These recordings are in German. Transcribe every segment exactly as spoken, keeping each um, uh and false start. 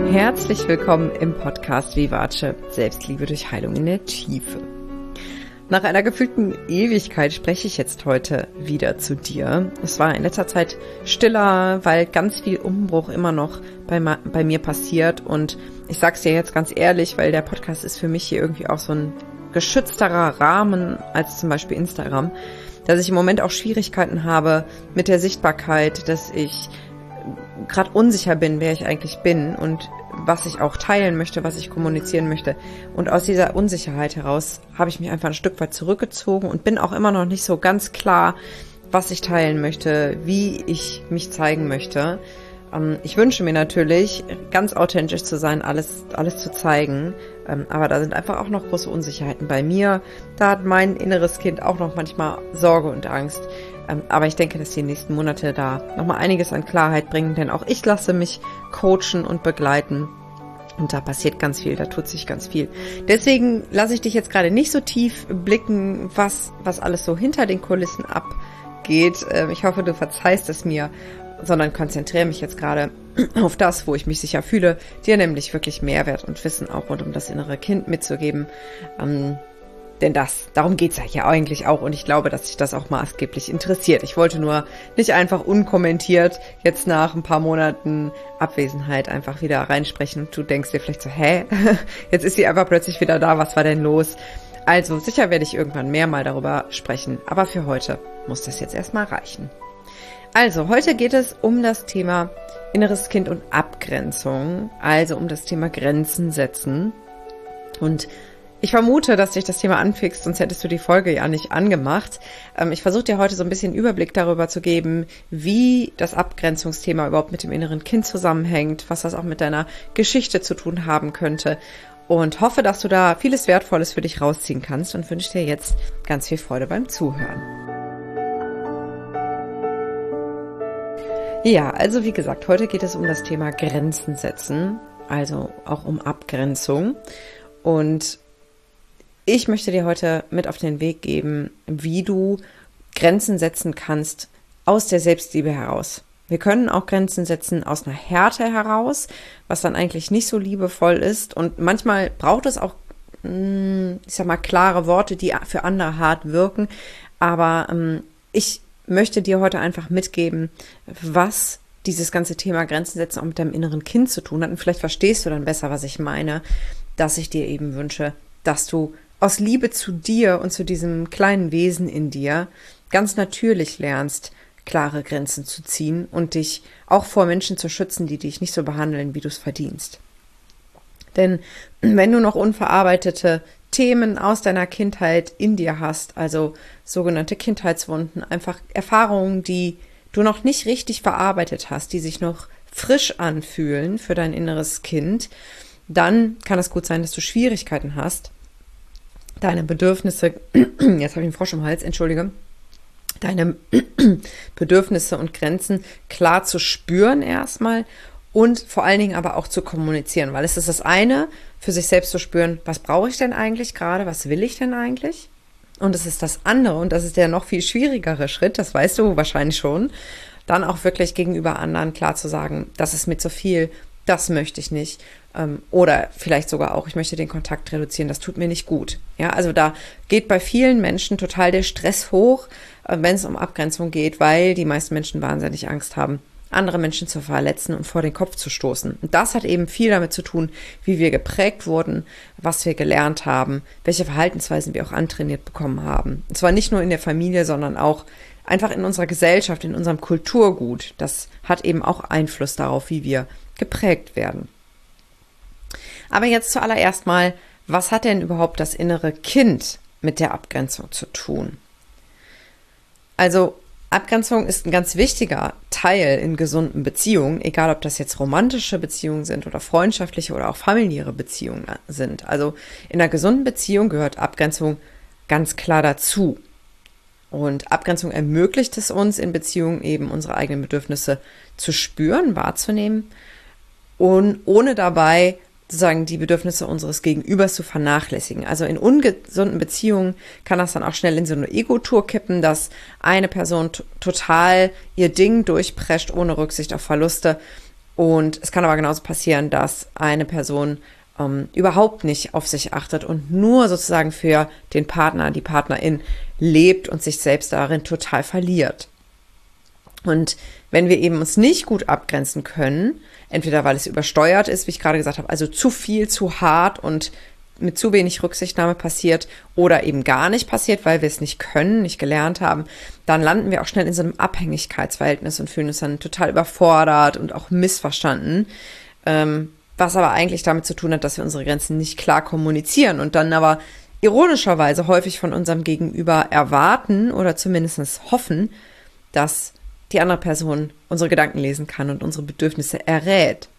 Herzlich willkommen im Podcast Vivace, Selbstliebe durch Heilung in der Tiefe. Nach einer gefühlten Ewigkeit spreche ich jetzt heute wieder zu dir. Es war in letzter Zeit stiller, weil ganz viel Umbruch immer noch bei, bei mir passiert. Und ich sag's dir jetzt ganz ehrlich, weil der Podcast ist für mich hier irgendwie auch so ein geschützterer Rahmen als zum Beispiel Instagram, dass ich im Moment auch Schwierigkeiten habe mit der Sichtbarkeit, dass ich gerade unsicher bin, wer ich eigentlich bin und was ich auch teilen möchte, was ich kommunizieren möchte. Und aus dieser Unsicherheit heraus habe ich mich einfach ein Stück weit zurückgezogen und bin auch immer noch nicht so ganz klar, was ich teilen möchte, wie ich mich zeigen möchte. Ich wünsche mir natürlich, ganz authentisch zu sein, alles, alles zu zeigen. Aber da sind einfach auch noch große Unsicherheiten bei mir. Da hat mein inneres Kind auch noch manchmal Sorge und Angst. Aber ich denke, dass die nächsten Monate da nochmal einiges an Klarheit bringen, denn auch ich lasse mich coachen und begleiten. Und da passiert ganz viel, da tut sich ganz viel. Deswegen lasse ich dich jetzt gerade nicht so tief blicken, was, was alles so hinter den Kulissen abgeht. Ich hoffe, du verzeihst es mir, sondern konzentriere mich jetzt gerade auf das, wo ich mich sicher fühle, dir nämlich wirklich Mehrwert und Wissen auch rund um das innere Kind mitzugeben. Ähm, Denn das, darum geht's ja hier eigentlich auch und ich glaube, dass sich das auch maßgeblich interessiert. Ich wollte nur nicht einfach unkommentiert jetzt nach ein paar Monaten Abwesenheit einfach wieder reinsprechen und du denkst dir vielleicht so, hä, jetzt ist sie einfach plötzlich wieder da, was war denn los? Also sicher werde ich irgendwann mehr mal darüber sprechen, aber für heute muss das jetzt erstmal reichen. Also heute geht es um das Thema inneres Kind und Abgrenzung, also um das Thema Grenzen setzen und ich vermute, dass dich das Thema anfixt, sonst hättest du die Folge ja nicht angemacht. Ähm, ich versuche dir heute so ein bisschen Überblick darüber zu geben, wie das Abgrenzungsthema überhaupt mit dem inneren Kind zusammenhängt, was das auch mit deiner Geschichte zu tun haben könnte und hoffe, dass du da vieles Wertvolles für dich rausziehen kannst und wünsche dir jetzt ganz viel Freude beim Zuhören. Ja, also wie gesagt, heute geht es um das Thema Grenzen setzen, also auch um Abgrenzung und ich möchte dir heute mit auf den Weg geben, wie du Grenzen setzen kannst aus der Selbstliebe heraus. Wir können auch Grenzen setzen aus einer Härte heraus, was dann eigentlich nicht so liebevoll ist. Und manchmal braucht es auch, ich sag mal, klare Worte, die für andere hart wirken. Aber ähm, ich möchte dir heute einfach mitgeben, was dieses ganze Thema Grenzen setzen auch mit deinem inneren Kind zu tun hat. Und vielleicht verstehst du dann besser, was ich meine, dass ich dir eben wünsche, dass du aus Liebe zu dir und zu diesem kleinen Wesen in dir ganz natürlich lernst, klare Grenzen zu ziehen und dich auch vor Menschen zu schützen, die dich nicht so behandeln, wie du es verdienst. Denn wenn du noch unverarbeitete Themen aus deiner Kindheit in dir hast, also sogenannte Kindheitswunden, einfach Erfahrungen, die du noch nicht richtig verarbeitet hast, die sich noch frisch anfühlen für dein inneres Kind, dann kann es gut sein, dass du Schwierigkeiten hast, deine Bedürfnisse, jetzt habe ich einen Frosch im Hals, entschuldige, deine Bedürfnisse und Grenzen klar zu spüren erstmal und vor allen Dingen aber auch zu kommunizieren, weil es ist das eine, für sich selbst zu spüren, was brauche ich denn eigentlich gerade, was will ich denn eigentlich? Und es ist das andere, und das ist der noch viel schwierigere Schritt, das weißt du wahrscheinlich schon, dann auch wirklich gegenüber anderen klar zu sagen, das ist mir zu viel, das möchte ich nicht. Oder vielleicht sogar auch, ich möchte den Kontakt reduzieren, das tut mir nicht gut. Ja, also da geht bei vielen Menschen total der Stress hoch, wenn es um Abgrenzung geht, weil die meisten Menschen wahnsinnig Angst haben, andere Menschen zu verletzen und vor den Kopf zu stoßen. Und das hat eben viel damit zu tun, wie wir geprägt wurden, was wir gelernt haben, welche Verhaltensweisen wir auch antrainiert bekommen haben. Und zwar nicht nur in der Familie, sondern auch einfach in unserer Gesellschaft, in unserem Kulturgut. Das hat eben auch Einfluss darauf, wie wir geprägt werden. Aber jetzt zuallererst mal, was hat denn überhaupt das innere Kind mit der Abgrenzung zu tun? Also Abgrenzung ist ein ganz wichtiger Teil in gesunden Beziehungen, egal ob das jetzt romantische Beziehungen sind oder freundschaftliche oder auch familiäre Beziehungen sind. Also in einer gesunden Beziehung gehört Abgrenzung ganz klar dazu. Und Abgrenzung ermöglicht es uns, in Beziehungen eben unsere eigenen Bedürfnisse zu spüren, wahrzunehmen und ohne dabei sozusagen die Bedürfnisse unseres Gegenübers zu vernachlässigen. Also in ungesunden Beziehungen kann das dann auch schnell in so eine Ego-Tour kippen, dass eine Person t- total ihr Ding durchprescht, ohne Rücksicht auf Verluste Und es kann aber genauso passieren, dass eine Person ähm, überhaupt nicht auf sich achtet und nur sozusagen für den Partner, die Partnerin lebt und sich selbst darin total verliert. Und wenn wir eben uns nicht gut abgrenzen können, entweder weil es übersteuert ist, wie ich gerade gesagt habe, also zu viel, zu hart und mit zu wenig Rücksichtnahme passiert oder eben gar nicht passiert, weil wir es nicht können, nicht gelernt haben, dann landen wir auch schnell in so einem Abhängigkeitsverhältnis und fühlen uns dann total überfordert und auch missverstanden, ähm, was aber eigentlich damit zu tun hat, dass wir unsere Grenzen nicht klar kommunizieren und dann aber ironischerweise häufig von unserem Gegenüber erwarten oder zumindest hoffen, dass die andere Person unsere Gedanken lesen kann und unsere Bedürfnisse errät.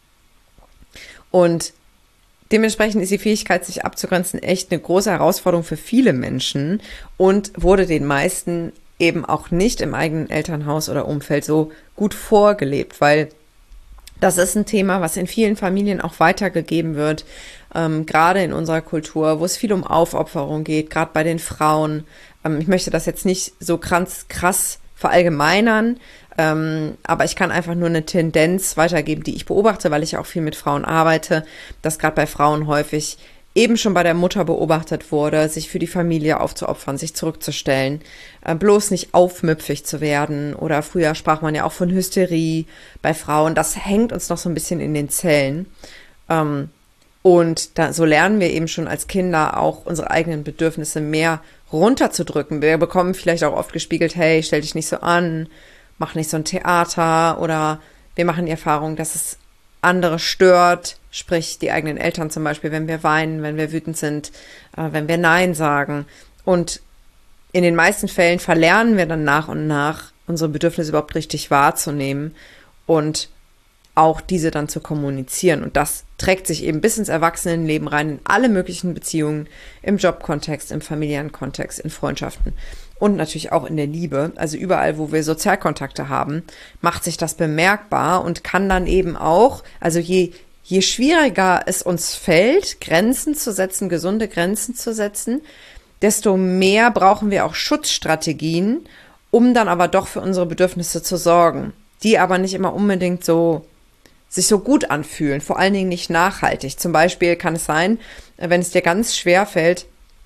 Und dementsprechend ist die Fähigkeit, sich abzugrenzen, echt eine große Herausforderung für viele Menschen und wurde den meisten eben auch nicht im eigenen Elternhaus oder Umfeld so gut vorgelebt, weil das ist ein Thema, was in vielen Familien auch weitergegeben wird, ähm, gerade in unserer Kultur, wo es viel um Aufopferung geht, gerade bei den Frauen. Ähm, ich möchte das jetzt nicht so krass, krass verallgemeinern, ähm, aber ich kann einfach nur eine Tendenz weitergeben, die ich beobachte, weil ich auch viel mit Frauen arbeite, dass gerade bei Frauen häufig eben schon bei der Mutter beobachtet wurde, sich für die Familie aufzuopfern, sich zurückzustellen, äh, bloß nicht aufmüpfig zu werden oder früher sprach man ja auch von Hysterie bei Frauen, das hängt uns noch so ein bisschen in den Zellen ähm, und da, so lernen wir eben schon als Kinder auch unsere eigenen Bedürfnisse mehr runterzudrücken. Wir bekommen vielleicht auch oft gespiegelt, hey, stell dich nicht so an, mach nicht so ein Theater oder wir machen die Erfahrung, dass es andere stört, sprich die eigenen Eltern zum Beispiel, wenn wir weinen, wenn wir wütend sind, äh, wenn wir Nein sagen. Und in den meisten Fällen verlernen wir dann nach und nach, unsere Bedürfnisse überhaupt richtig wahrzunehmen und auch diese dann zu kommunizieren. Und das trägt sich eben bis ins Erwachsenenleben rein, in alle möglichen Beziehungen, im Jobkontext, im familiären Kontext, in Freundschaften und natürlich auch in der Liebe. Also überall, wo wir Sozialkontakte haben, macht sich das bemerkbar und kann dann eben auch, also je, je schwieriger es uns fällt, Grenzen zu setzen, gesunde Grenzen zu setzen, desto mehr brauchen wir auch Schutzstrategien, um dann aber doch für unsere Bedürfnisse zu sorgen, die aber nicht immer unbedingt so sich so gut anfühlen, vor allen Dingen nicht nachhaltig. Zum Beispiel kann es sein, wenn es dir ganz schwer fällt,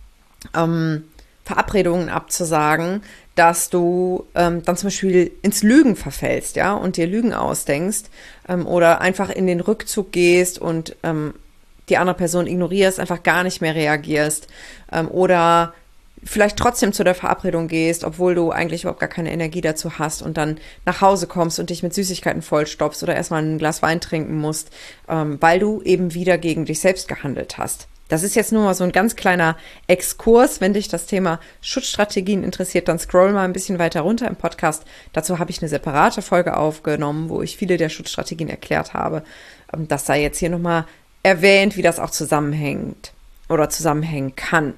ähm, Verabredungen abzusagen, dass du ähm, dann zum Beispiel ins Lügen verfällst, ja, und dir Lügen ausdenkst ähm, oder einfach in den Rückzug gehst und ähm, die andere Person ignorierst, einfach gar nicht mehr reagierst ähm, oder vielleicht trotzdem zu der Verabredung gehst, obwohl du eigentlich überhaupt gar keine Energie dazu hast und dann nach Hause kommst und dich mit Süßigkeiten vollstopfst oder erstmal ein Glas Wein trinken musst, ähm, weil du eben wieder gegen dich selbst gehandelt hast. Das ist jetzt nur mal so ein ganz kleiner Exkurs. Wenn dich das Thema Schutzstrategien interessiert, dann scroll mal ein bisschen weiter runter im Podcast. Dazu habe ich eine separate Folge aufgenommen, wo ich viele der Schutzstrategien erklärt habe. Ähm, das sei jetzt hier nochmal erwähnt, wie das auch zusammenhängt oder zusammenhängen kann.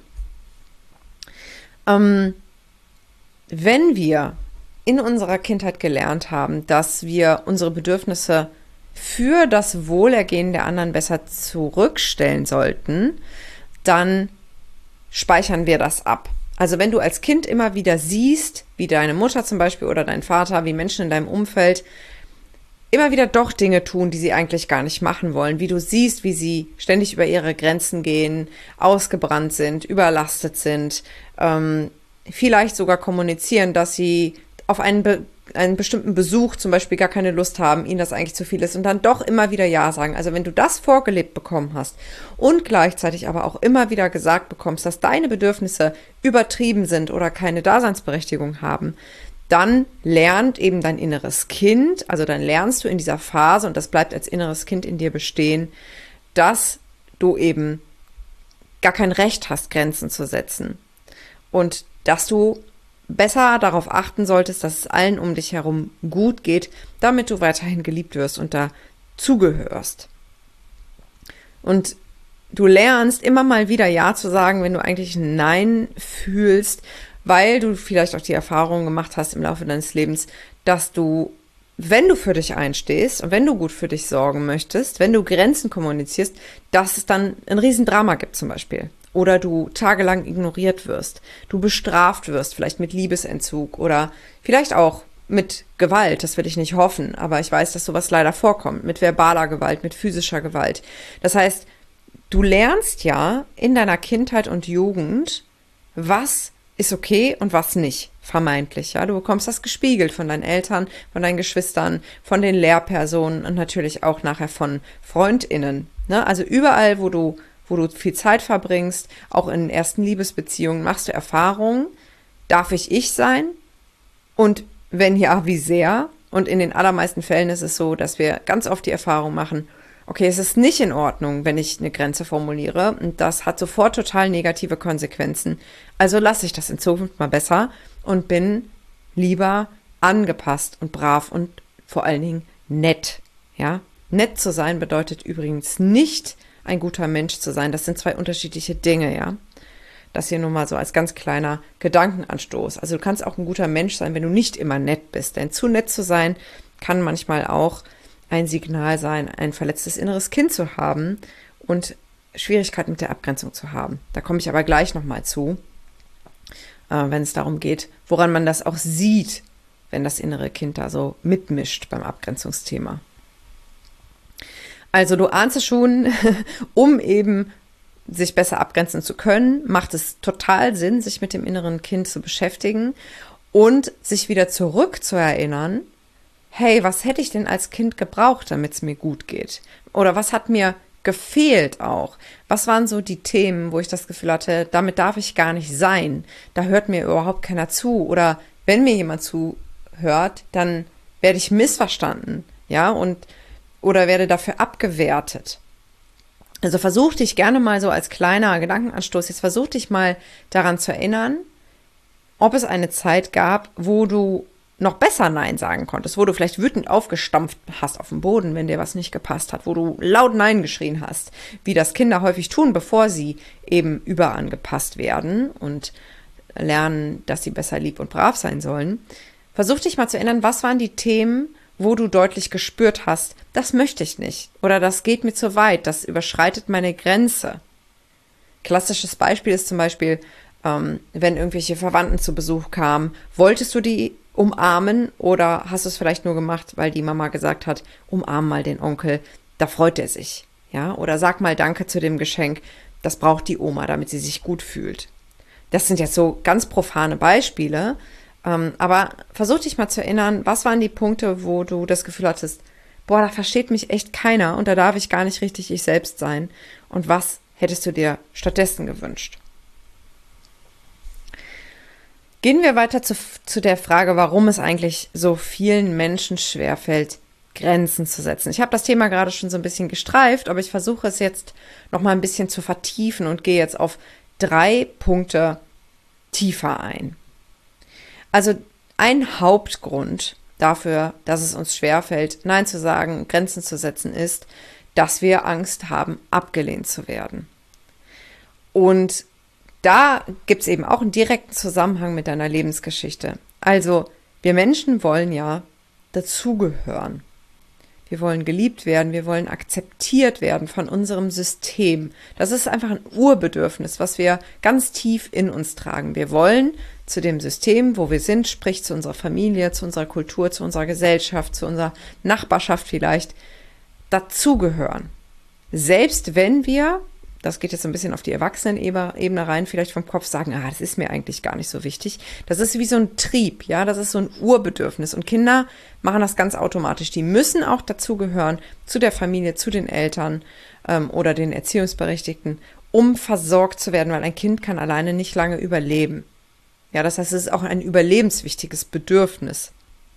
Ähm, wenn wir in unserer Kindheit gelernt haben, dass wir unsere Bedürfnisse für das Wohlergehen der anderen besser zurückstellen sollten, dann speichern wir das ab. Also wenn du als Kind immer wieder siehst, wie deine Mutter zum Beispiel oder dein Vater, wie Menschen in deinem Umfeld immer wieder doch Dinge tun, die sie eigentlich gar nicht machen wollen, wie du siehst, wie sie ständig über ihre Grenzen gehen, ausgebrannt sind, überlastet sind, ähm, vielleicht sogar kommunizieren, dass sie auf einen, be- einen bestimmten Besuch zum Beispiel gar keine Lust haben, ihnen das eigentlich zu viel ist und dann doch immer wieder Ja sagen. Also wenn du das vorgelebt bekommen hast und gleichzeitig aber auch immer wieder gesagt bekommst, dass deine Bedürfnisse übertrieben sind oder keine Daseinsberechtigung haben, dann lernt eben dein inneres Kind, also dann lernst du in dieser Phase, und das bleibt als inneres Kind in dir bestehen, dass du eben gar kein Recht hast, Grenzen zu setzen. Und dass du besser darauf achten solltest, dass es allen um dich herum gut geht, damit du weiterhin geliebt wirst und dazugehörst. Und du lernst immer mal wieder Ja zu sagen, wenn du eigentlich ein Nein fühlst, weil du vielleicht auch die Erfahrung gemacht hast im Laufe deines Lebens, dass du, wenn du für dich einstehst und wenn du gut für dich sorgen möchtest, wenn du Grenzen kommunizierst, dass es dann ein Riesendrama gibt zum Beispiel. Oder du tagelang ignoriert wirst, du bestraft wirst, vielleicht mit Liebesentzug oder vielleicht auch mit Gewalt, das will ich nicht hoffen, aber ich weiß, dass sowas leider vorkommt, mit verbaler Gewalt, mit physischer Gewalt. Das heißt, du lernst ja in deiner Kindheit und Jugend, was ist okay und was nicht, vermeintlich. Ja, du bekommst das gespiegelt von deinen Eltern, von deinen Geschwistern, von den Lehrpersonen und natürlich auch nachher von FreundInnen. Ne? Also überall, wo du, wo du viel Zeit verbringst, auch in ersten Liebesbeziehungen, machst du Erfahrungen. Darf ich ich sein? Und wenn ja, wie sehr? Und in den allermeisten Fällen ist es so, dass wir ganz oft die Erfahrung machen, okay, es ist nicht in Ordnung, wenn ich eine Grenze formuliere und das hat sofort total negative Konsequenzen. Also lasse ich das in Zukunft mal besser und bin lieber angepasst und brav und vor allen Dingen nett. Ja, nett zu sein bedeutet übrigens nicht, ein guter Mensch zu sein. Das sind zwei unterschiedliche Dinge, ja. Das hier nur mal so als ganz kleiner Gedankenanstoß. Also du kannst auch ein guter Mensch sein, wenn du nicht immer nett bist. Denn zu nett zu sein kann manchmal auch ein Signal sein, ein verletztes inneres Kind zu haben und Schwierigkeiten mit der Abgrenzung zu haben. Da komme ich aber gleich nochmal zu, äh, wenn es darum geht, woran man das auch sieht, wenn das innere Kind da so mitmischt beim Abgrenzungsthema. Also du ahnst es schon, um eben sich besser abgrenzen zu können, macht es total Sinn, sich mit dem inneren Kind zu beschäftigen und sich wieder zurückzuerinnern, hey, was hätte ich denn als Kind gebraucht, damit es mir gut geht? Oder was hat mir gefehlt auch? Was waren so die Themen, wo ich das Gefühl hatte, damit darf ich gar nicht sein? Da hört mir überhaupt keiner zu. Oder wenn mir jemand zuhört, dann werde ich missverstanden, ja, und oder werde dafür abgewertet. Also versuch dich gerne mal so als kleiner Gedankenanstoß, jetzt versuch dich mal daran zu erinnern, ob es eine Zeit gab, wo du noch besser Nein sagen konntest, wo du vielleicht wütend aufgestampft hast auf dem Boden, wenn dir was nicht gepasst hat, wo du laut Nein geschrien hast, wie das Kinder häufig tun, bevor sie eben überangepasst werden und lernen, dass sie besser lieb und brav sein sollen. Versuch dich mal zu erinnern, was waren die Themen, wo du deutlich gespürt hast, das möchte ich nicht oder das geht mir zu weit, das überschreitet meine Grenze. Klassisches Beispiel ist zum Beispiel, ähm, wenn irgendwelche Verwandten zu Besuch kamen, wolltest du die umarmen oder hast du es vielleicht nur gemacht, weil die Mama gesagt hat, umarm mal den Onkel, da freut er sich. Ja? Oder sag mal Danke zu dem Geschenk, das braucht die Oma, damit sie sich gut fühlt. Das sind jetzt so ganz profane Beispiele, ähm, aber versuch dich mal zu erinnern, was waren die Punkte, wo du das Gefühl hattest, boah, da versteht mich echt keiner und da darf ich gar nicht richtig ich selbst sein. Und was hättest du dir stattdessen gewünscht? Gehen wir weiter zu, zu der Frage, warum es eigentlich so vielen Menschen schwerfällt, Grenzen zu setzen. Ich habe das Thema gerade schon so ein bisschen gestreift, aber ich versuche es jetzt noch mal ein bisschen zu vertiefen und gehe jetzt auf drei Punkte tiefer ein. Also ein Hauptgrund dafür, dass es uns schwerfällt, Nein zu sagen, Grenzen zu setzen, ist, dass wir Angst haben, abgelehnt zu werden. Und da gibt es eben auch einen direkten Zusammenhang mit deiner Lebensgeschichte. Also, wir Menschen wollen ja dazugehören. Wir wollen geliebt werden, wir wollen akzeptiert werden von unserem System. Das ist einfach ein Urbedürfnis, was wir ganz tief in uns tragen. Wir wollen zu dem System, wo wir sind, sprich zu unserer Familie, zu unserer Kultur, zu unserer Gesellschaft, zu unserer Nachbarschaft vielleicht, dazugehören. Selbst wenn wir, das geht jetzt ein bisschen auf die Erwachsenenebene rein, vielleicht vom Kopf sagen, ah, das ist mir eigentlich gar nicht so wichtig. Das ist wie so ein Trieb, ja, das ist so ein Urbedürfnis. Und Kinder machen das ganz automatisch. Die müssen auch dazugehören, zu der Familie, zu den Eltern ähm, oder den Erziehungsberechtigten, um versorgt zu werden, weil ein Kind kann alleine nicht lange überleben. Ja, das heißt, es ist auch ein überlebenswichtiges Bedürfnis.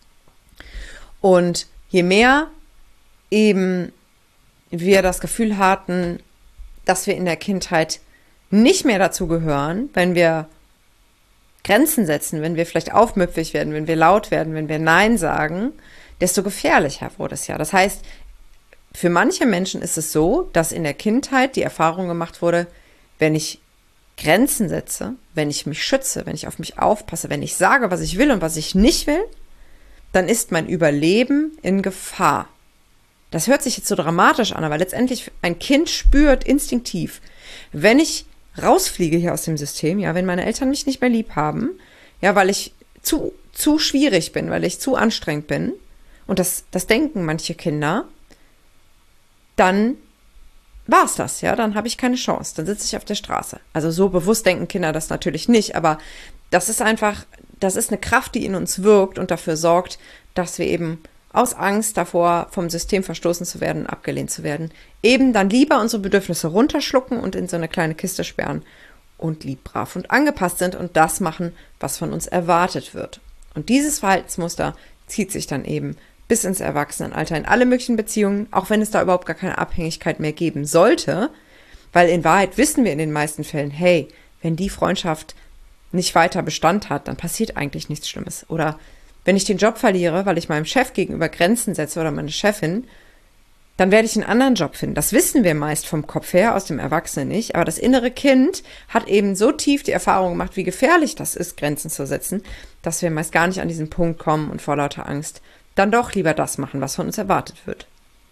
Und je mehr eben wir das Gefühl hatten, dass wir in der Kindheit nicht mehr dazu gehören, wenn wir Grenzen setzen, wenn wir vielleicht aufmüpfig werden, wenn wir laut werden, wenn wir Nein sagen, desto gefährlicher wurde es ja. Das heißt, für manche Menschen ist es so, dass in der Kindheit die Erfahrung gemacht wurde, wenn ich Grenzen setze, wenn ich mich schütze, wenn ich auf mich aufpasse, wenn ich sage, was ich will und was ich nicht will, dann ist mein Überleben in Gefahr. Das hört sich jetzt so dramatisch an, aber letztendlich ein Kind spürt instinktiv, wenn ich rausfliege hier aus dem System, ja, wenn meine Eltern mich nicht mehr lieb haben, ja, weil ich zu, zu schwierig bin, weil ich zu anstrengend bin, und das, das denken manche Kinder, dann war es das, ja, dann habe ich keine Chance, dann sitze ich auf der Straße. Also so bewusst denken Kinder das natürlich nicht, aber das ist einfach, das ist eine Kraft, die in uns wirkt und dafür sorgt, dass wir eben aus Angst davor, vom System verstoßen zu werden, abgelehnt zu werden, eben dann lieber unsere Bedürfnisse runterschlucken und in so eine kleine Kiste sperren und lieb, brav und angepasst sind und das machen, was von uns erwartet wird. Und dieses Verhaltensmuster zieht sich dann eben bis ins Erwachsenenalter in alle möglichen Beziehungen, auch wenn es da überhaupt gar keine Abhängigkeit mehr geben sollte, weil in Wahrheit wissen wir in den meisten Fällen, hey, wenn die Freundschaft nicht weiter Bestand hat, dann passiert eigentlich nichts Schlimmes. Oder wenn ich den Job verliere, weil ich meinem Chef gegenüber Grenzen setze oder meine Chefin, dann werde ich einen anderen Job finden. Das wissen wir meist vom Kopf her, aus dem Erwachsenen nicht. Aber das innere Kind hat eben so tief die Erfahrung gemacht, wie gefährlich das ist, Grenzen zu setzen, dass wir meist gar nicht an diesen Punkt kommen und vor lauter Angst dann doch lieber das machen, was von uns erwartet wird.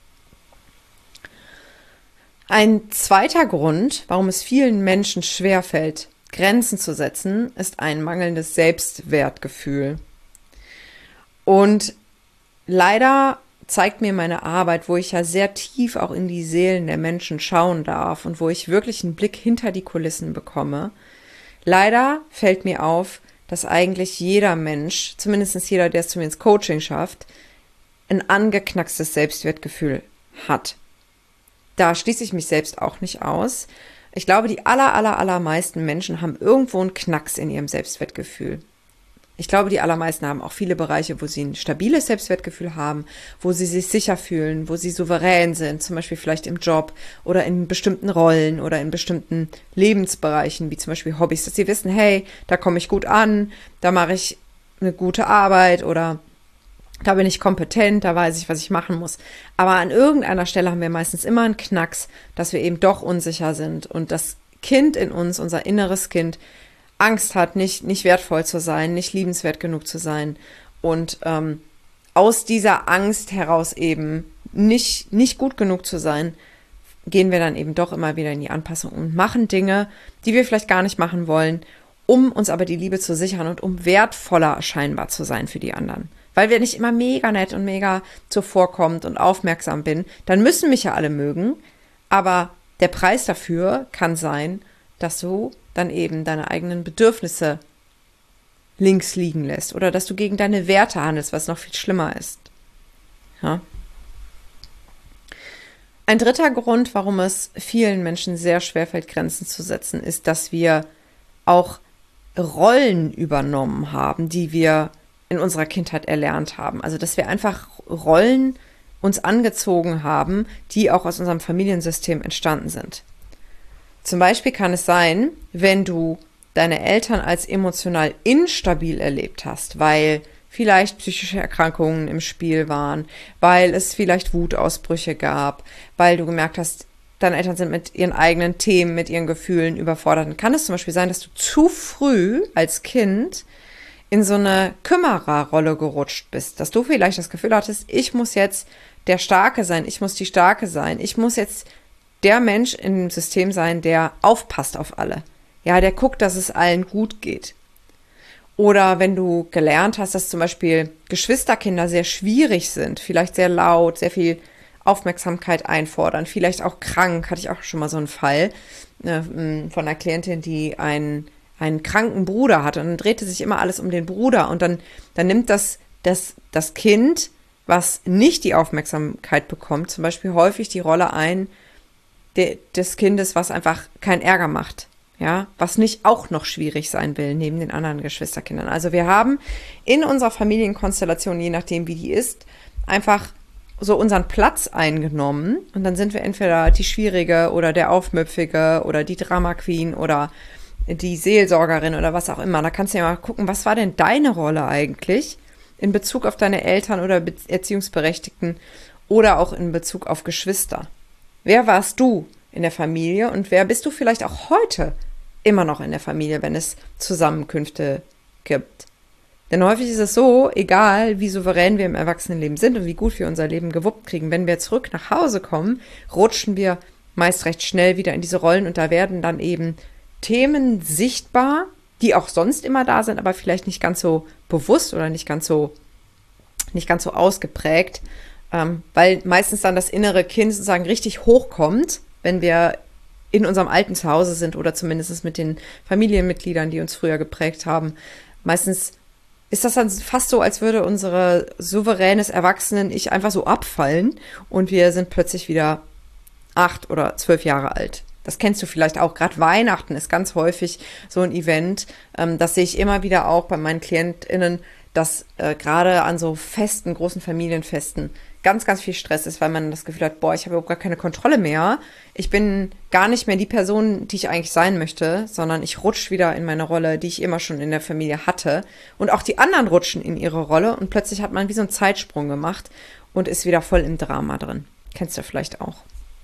Ein zweiter Grund, warum es vielen Menschen schwerfällt, Grenzen zu setzen, ist ein mangelndes Selbstwertgefühl. Und leider zeigt mir meine Arbeit, wo ich ja sehr tief auch in die Seelen der Menschen schauen darf und wo ich wirklich einen Blick hinter die Kulissen bekomme. Leider fällt mir auf, dass eigentlich jeder Mensch, zumindest jeder, der es zu mir ins Coaching schafft, ein angeknackstes Selbstwertgefühl hat. Da schließe ich mich selbst auch nicht aus. Ich glaube, die aller, aller, allermeisten Menschen haben irgendwo einen Knacks in ihrem Selbstwertgefühl. Ich glaube, die allermeisten haben auch viele Bereiche, wo sie ein stabiles Selbstwertgefühl haben, wo sie sich sicher fühlen, wo sie souverän sind, zum Beispiel vielleicht im Job oder in bestimmten Rollen oder in bestimmten Lebensbereichen, wie zum Beispiel Hobbys, dass sie wissen, hey, da komme ich gut an, da mache ich eine gute Arbeit oder da bin ich kompetent, da weiß ich, was ich machen muss. Aber an irgendeiner Stelle haben wir meistens immer einen Knacks, dass wir eben doch unsicher sind und das Kind in uns, unser inneres Kind, Angst hat, nicht, nicht wertvoll zu sein, nicht liebenswert genug zu sein und ähm, aus dieser Angst heraus eben nicht, nicht gut genug zu sein, gehen wir dann eben doch immer wieder in die Anpassung und machen Dinge, die wir vielleicht gar nicht machen wollen, um uns aber die Liebe zu sichern und um wertvoller scheinbar zu sein für die anderen. Weil wir nicht immer mega nett und mega zuvorkommend und aufmerksam bin, dann müssen mich ja alle mögen, aber der Preis dafür kann sein, dass du dann eben deine eigenen Bedürfnisse links liegen lässt oder dass du gegen deine Werte handelst, was noch viel schlimmer ist. Ja. Ein dritter Grund, warum es vielen Menschen sehr schwerfällt, Grenzen zu setzen, ist, dass wir auch Rollen übernommen haben, die wir in unserer Kindheit erlernt haben. Also, dass wir einfach Rollen uns angezogen haben, die auch aus unserem Familiensystem entstanden sind. Zum Beispiel kann es sein, wenn du deine Eltern als emotional instabil erlebt hast, weil vielleicht psychische Erkrankungen im Spiel waren, weil es vielleicht Wutausbrüche gab, weil du gemerkt hast, deine Eltern sind mit ihren eigenen Themen, mit ihren Gefühlen überfordert. Dann kann es zum Beispiel sein, dass du zu früh als Kind in so eine Kümmererrolle gerutscht bist, dass du vielleicht das Gefühl hattest, ich muss jetzt der Starke sein, ich muss die Starke sein, ich muss jetzt der Mensch im System sein, der aufpasst auf alle. Ja, der guckt, dass es allen gut geht. Oder wenn du gelernt hast, dass zum Beispiel Geschwisterkinder sehr schwierig sind, vielleicht sehr laut, sehr viel Aufmerksamkeit einfordern, vielleicht auch krank, hatte ich auch schon mal so einen Fall äh, von einer Klientin, die einen, einen kranken Bruder hatte und dann drehte sich immer alles um den Bruder und dann, dann nimmt das, das, das Kind, was nicht die Aufmerksamkeit bekommt, zum Beispiel häufig die Rolle ein, des Kindes, was einfach keinen Ärger macht, ja, was nicht auch noch schwierig sein will, neben den anderen Geschwisterkindern. Also wir haben in unserer Familienkonstellation, je nachdem wie die ist, einfach so unseren Platz eingenommen und dann sind wir entweder die Schwierige oder der Aufmüpfige oder die Drama Queen oder die Seelsorgerin oder was auch immer. Da kannst du ja mal gucken, was war denn deine Rolle eigentlich in Bezug auf deine Eltern oder Erziehungsberechtigten oder auch in Bezug auf Geschwister. Wer warst du in der Familie und wer bist du vielleicht auch heute immer noch in der Familie, wenn es Zusammenkünfte gibt? Denn häufig ist es so, egal wie souverän wir im Erwachsenenleben sind und wie gut wir unser Leben gewuppt kriegen, wenn wir zurück nach Hause kommen, rutschen wir meist recht schnell wieder in diese Rollen und da werden dann eben Themen sichtbar, die auch sonst immer da sind, aber vielleicht nicht ganz so bewusst oder nicht ganz so, nicht ganz so ausgeprägt, ähm, weil meistens dann das innere Kind sozusagen richtig hochkommt, wenn wir in unserem alten Zuhause sind oder zumindest mit den Familienmitgliedern, die uns früher geprägt haben. Meistens ist das dann fast so, als würde unsere souveränes Erwachsenen-Ich einfach so abfallen und wir sind plötzlich wieder acht oder zwölf Jahre alt. Das kennst du vielleicht auch. Gerade Weihnachten ist ganz häufig so ein Event. Ähm, das sehe ich immer wieder auch bei meinen KlientInnen, dass äh, gerade an so Festen, großen Familienfesten ganz, ganz viel Stress ist, weil man das Gefühl hat, boah, ich habe überhaupt gar keine Kontrolle mehr. Ich bin gar nicht mehr die Person, die ich eigentlich sein möchte, sondern ich rutsche wieder in meine Rolle, die ich immer schon in der Familie hatte. Und auch die anderen rutschen in ihre Rolle und plötzlich hat man wie so einen Zeitsprung gemacht und ist wieder voll im Drama drin. Kennst du vielleicht auch.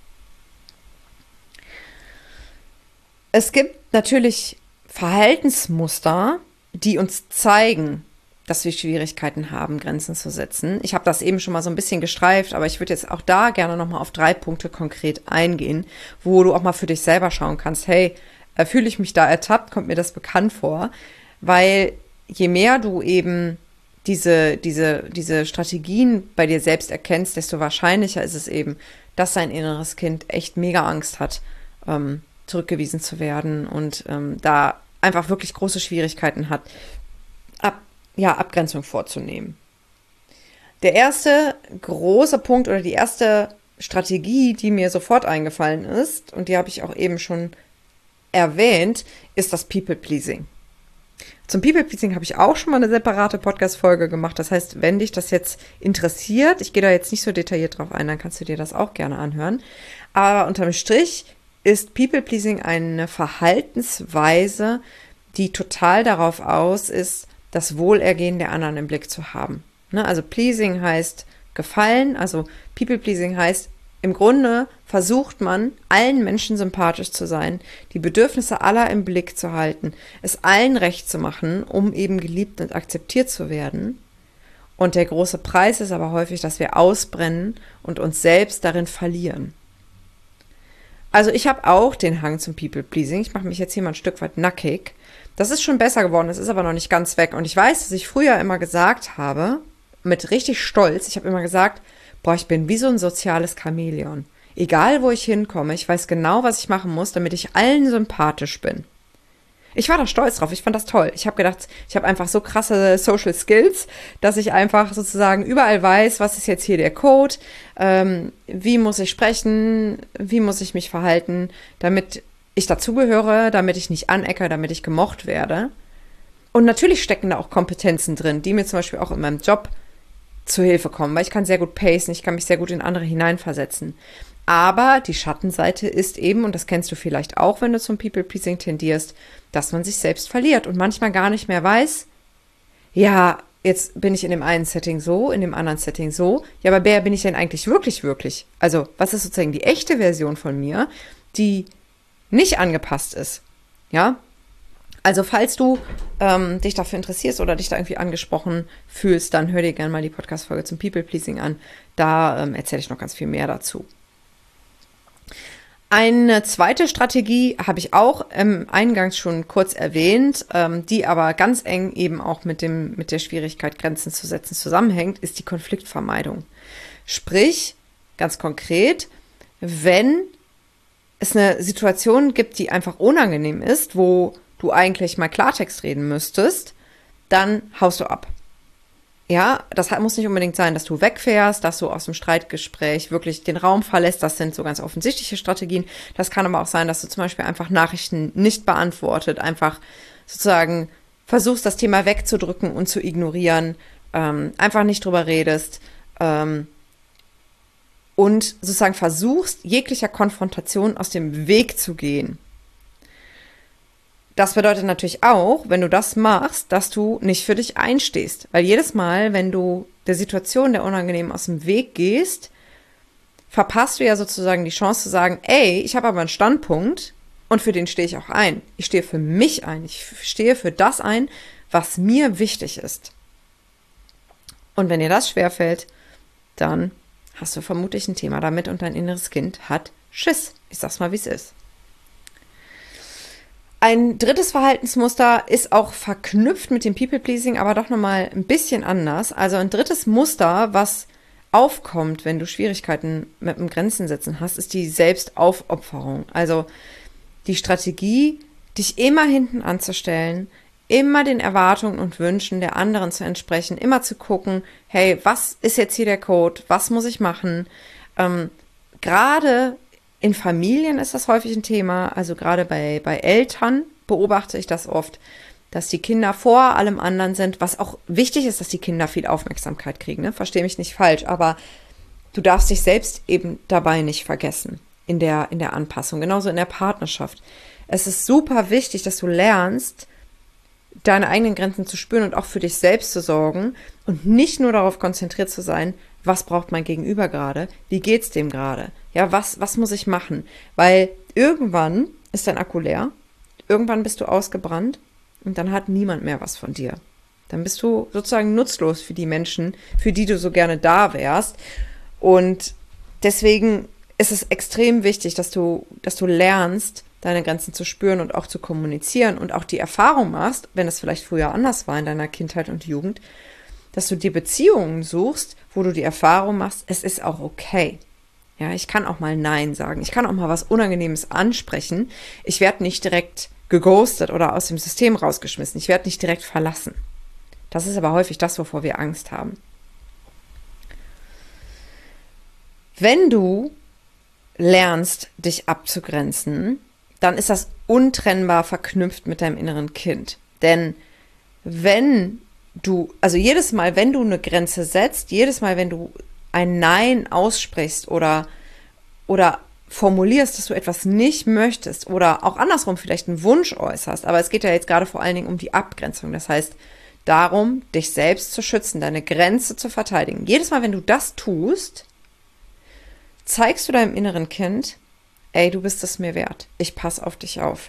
Es gibt natürlich Verhaltensmuster, die uns zeigen, dass wir Schwierigkeiten haben, Grenzen zu setzen. Ich habe das eben schon mal so ein bisschen gestreift, aber ich würde jetzt auch da gerne nochmal auf drei Punkte konkret eingehen, wo du auch mal für dich selber schauen kannst, hey, äh, fühle ich mich da ertappt, kommt mir das bekannt vor? Weil je mehr du eben diese, diese, diese Strategien bei dir selbst erkennst, desto wahrscheinlicher ist es eben, dass dein inneres Kind echt mega Angst hat, ähm, zurückgewiesen zu werden und ähm, da einfach wirklich große Schwierigkeiten hat, ab ja, Abgrenzung vorzunehmen. Der erste große Punkt oder die erste Strategie, die mir sofort eingefallen ist, und die habe ich auch eben schon erwähnt, ist das People-Pleasing. Zum People-Pleasing habe ich auch schon mal eine separate Podcast-Folge gemacht. Das heißt, wenn dich das jetzt interessiert, ich gehe da jetzt nicht so detailliert drauf ein, dann kannst du dir das auch gerne anhören. Aber unterm Strich ist People-Pleasing eine Verhaltensweise, die total darauf aus ist, das Wohlergehen der anderen im Blick zu haben. Ne? Also Pleasing heißt gefallen, also People-Pleasing heißt, im Grunde versucht man, allen Menschen sympathisch zu sein, die Bedürfnisse aller im Blick zu halten, es allen recht zu machen, um eben geliebt und akzeptiert zu werden. Und der große Preis ist aber häufig, dass wir ausbrennen und uns selbst darin verlieren. Also ich habe auch den Hang zum People-Pleasing. Ich mache mich jetzt hier mal ein Stück weit nackig. Das ist schon besser geworden, das ist aber noch nicht ganz weg. Und ich weiß, dass ich früher immer gesagt habe, mit richtig Stolz, ich habe immer gesagt, boah, ich bin wie so ein soziales Chamäleon. Egal, wo ich hinkomme, ich weiß genau, was ich machen muss, damit ich allen sympathisch bin. Ich war da stolz drauf, ich fand das toll. Ich habe gedacht, ich habe einfach so krasse Social Skills, dass ich einfach sozusagen überall weiß, was ist jetzt hier der Code, ähm, wie muss ich sprechen, wie muss ich mich verhalten, damit ich dazugehöre, damit ich nicht aneckere, damit ich gemocht werde. Und natürlich stecken da auch Kompetenzen drin, die mir zum Beispiel auch in meinem Job zu Hilfe kommen, weil ich kann sehr gut pacen, ich kann mich sehr gut in andere hineinversetzen. Aber die Schattenseite ist eben, und das kennst du vielleicht auch, wenn du zum People-Pleasing tendierst, dass man sich selbst verliert und manchmal gar nicht mehr weiß, ja, jetzt bin ich in dem einen Setting so, in dem anderen Setting so, ja, aber wer bin ich denn eigentlich wirklich, wirklich? Also, was ist sozusagen die echte Version von mir, die nicht angepasst ist, ja? Also, falls du ähm, dich dafür interessierst oder dich da irgendwie angesprochen fühlst, dann hör dir gerne mal die Podcast-Folge zum People-Pleasing an. Da ähm, erzähle ich noch ganz viel mehr dazu. Eine zweite Strategie habe ich auch ähm, eingangs schon kurz erwähnt, ähm, die aber ganz eng eben auch mit dem, mit der Schwierigkeit, Grenzen zu setzen, zusammenhängt, ist die Konfliktvermeidung. Sprich, ganz konkret, wenn es eine Situation gibt, die einfach unangenehm ist, wo du eigentlich mal Klartext reden müsstest, dann haust du ab. Ja, das muss nicht unbedingt sein, dass du wegfährst, dass du aus dem Streitgespräch wirklich den Raum verlässt. Das sind so ganz offensichtliche Strategien. Das kann aber auch sein, dass du zum Beispiel einfach Nachrichten nicht beantwortet, einfach sozusagen versuchst, das Thema wegzudrücken und zu ignorieren, ähm, einfach nicht drüber redest ähm, und sozusagen versuchst, jeglicher Konfrontation aus dem Weg zu gehen. Das bedeutet natürlich auch, wenn du das machst, dass du nicht für dich einstehst. Weil jedes Mal, wenn du der Situation der Unangenehmen aus dem Weg gehst, verpasst du ja sozusagen die Chance zu sagen, ey, ich habe aber einen Standpunkt und für den stehe ich auch ein. Ich stehe für mich ein. Ich stehe für das ein, was mir wichtig ist. Und wenn dir das schwerfällt, dann hast du vermutlich ein Thema damit und dein inneres Kind hat Schiss. Ich sag's mal, wie es ist. Ein drittes Verhaltensmuster ist auch verknüpft mit dem People-Pleasing, aber doch nochmal ein bisschen anders. Also ein drittes Muster, was aufkommt, wenn du Schwierigkeiten mit dem Grenzen setzen hast, ist die Selbstaufopferung. Also die Strategie, dich immer hinten anzustellen, immer den Erwartungen und Wünschen der anderen zu entsprechen, immer zu gucken, hey, was ist jetzt hier der Code, was muss ich machen? Ähm, gerade in Familien ist das häufig ein Thema, also gerade bei, bei Eltern beobachte ich das oft, dass die Kinder vor allem anderen sind, was auch wichtig ist, dass die Kinder viel Aufmerksamkeit kriegen, ne? Verstehe mich nicht falsch, aber du darfst dich selbst eben dabei nicht vergessen in der, in der Anpassung, genauso in der Partnerschaft. Es ist super wichtig, dass du lernst, deine eigenen Grenzen zu spüren und auch für dich selbst zu sorgen und nicht nur darauf konzentriert zu sein, was braucht mein Gegenüber gerade, wie geht's dem gerade, ja, was, was muss ich machen, weil irgendwann ist dein Akku leer, irgendwann bist du ausgebrannt und dann hat niemand mehr was von dir. Dann bist du sozusagen nutzlos für die Menschen, für die du so gerne da wärst. Und deswegen ist es extrem wichtig, dass du, dass du lernst, deine Grenzen zu spüren und auch zu kommunizieren und auch die Erfahrung machst, wenn es vielleicht früher anders war in deiner Kindheit und Jugend, dass du dir Beziehungen suchst, wo du die Erfahrung machst, es ist auch okay. Ja, ich kann auch mal Nein sagen. Ich kann auch mal was Unangenehmes ansprechen. Ich werde nicht direkt geghostet oder aus dem System rausgeschmissen. Ich werde nicht direkt verlassen. Das ist aber häufig das, wovor wir Angst haben. Wenn du lernst, dich abzugrenzen, dann ist das untrennbar verknüpft mit deinem inneren Kind. Denn wenn du, also jedes Mal, wenn du eine Grenze setzt, jedes Mal, wenn du ein Nein aussprichst oder, oder formulierst, dass du etwas nicht möchtest oder auch andersrum vielleicht einen Wunsch äußerst, aber es geht ja jetzt gerade vor allen Dingen um die Abgrenzung. Das heißt, darum, dich selbst zu schützen, deine Grenze zu verteidigen. Jedes Mal, wenn du das tust, zeigst du deinem inneren Kind, ey, du bist es mir wert. Ich passe auf dich auf.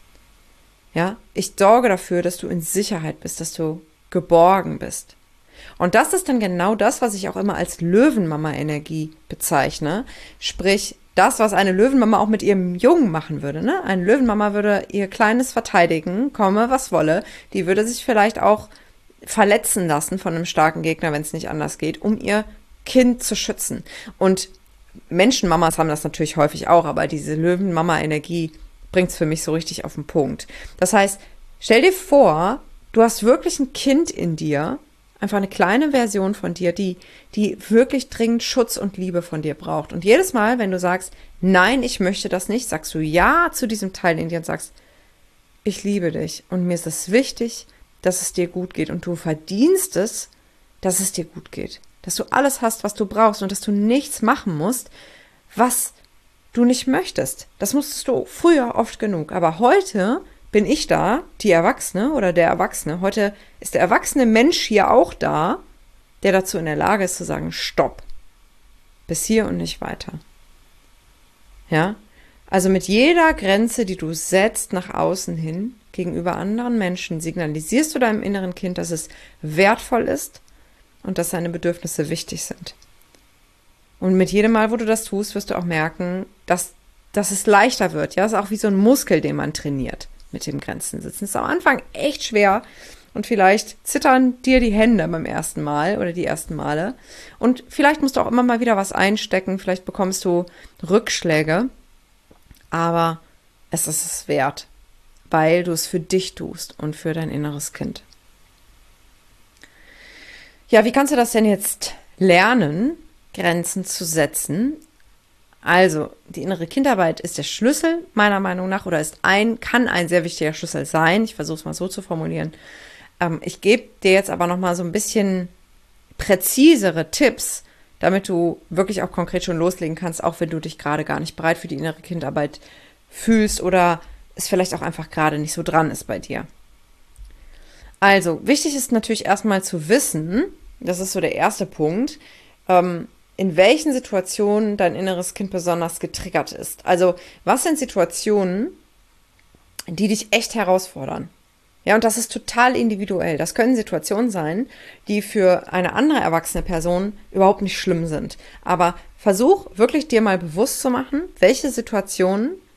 Ja, ich sorge dafür, dass du in Sicherheit bist, dass du geborgen bist. Und das ist dann genau das, was ich auch immer als Löwenmama-Energie bezeichne. Sprich, das, was eine Löwenmama auch mit ihrem Jungen machen würde. Ne? Eine Löwenmama würde ihr Kleines verteidigen, komme was wolle. Die würde sich vielleicht auch verletzen lassen von einem starken Gegner, wenn es nicht anders geht, um ihr Kind zu schützen. Und Menschenmamas haben das natürlich häufig auch, aber diese Löwenmama-Energie bringt es für mich so richtig auf den Punkt. Das heißt, stell dir vor, du hast wirklich ein Kind in dir, einfach eine kleine Version von dir, die, die wirklich dringend Schutz und Liebe von dir braucht. Und jedes Mal, wenn du sagst, nein, ich möchte das nicht, sagst du ja zu diesem Teil in dir und sagst, ich liebe dich und mir ist es wichtig, dass es dir gut geht und du verdienst es, dass es dir gut geht. Dass du alles hast, was du brauchst und dass du nichts machen musst, was du nicht möchtest. Das musstest du früher oft genug. Aber heute bin ich da, die Erwachsene oder der Erwachsene. Heute ist der erwachsene Mensch hier auch da, der dazu in der Lage ist zu sagen, stopp. Bis hier und nicht weiter. Ja? Also mit jeder Grenze, die du setzt nach außen hin, gegenüber anderen Menschen, signalisierst du deinem inneren Kind, dass es wertvoll ist, und dass seine Bedürfnisse wichtig sind. Und mit jedem Mal, wo du das tust, wirst du auch merken, dass, dass es leichter wird. Ja, es ist auch wie so ein Muskel, den man trainiert mit dem Grenzen sitzen. Es ist am Anfang echt schwer und vielleicht zittern dir die Hände beim ersten Mal oder die ersten Male. Und vielleicht musst du auch immer mal wieder was einstecken, vielleicht bekommst du Rückschläge, aber es ist es wert, weil du es für dich tust und für dein inneres Kind. Ja, wie kannst du das denn jetzt lernen, Grenzen zu setzen? Also, die innere Kindarbeit ist der Schlüssel, meiner Meinung nach, oder ist ein, kann ein sehr wichtiger Schlüssel sein. Ich versuche es mal so zu formulieren. Ähm, ich gebe dir jetzt aber nochmal so ein bisschen präzisere Tipps, damit du wirklich auch konkret schon loslegen kannst, auch wenn du dich gerade gar nicht bereit für die innere Kindarbeit fühlst oder es vielleicht auch einfach gerade nicht so dran ist bei dir. Also, wichtig ist natürlich erstmal zu wissen, das ist so der erste Punkt, ähm, in welchen Situationen dein inneres Kind besonders getriggert ist. Also, was sind Situationen, die dich echt herausfordern? Ja, und das ist total individuell. Das können Situationen sein, die für eine andere erwachsene Person überhaupt nicht schlimm sind. Aber versuch wirklich dir mal bewusst zu machen, welche Situationen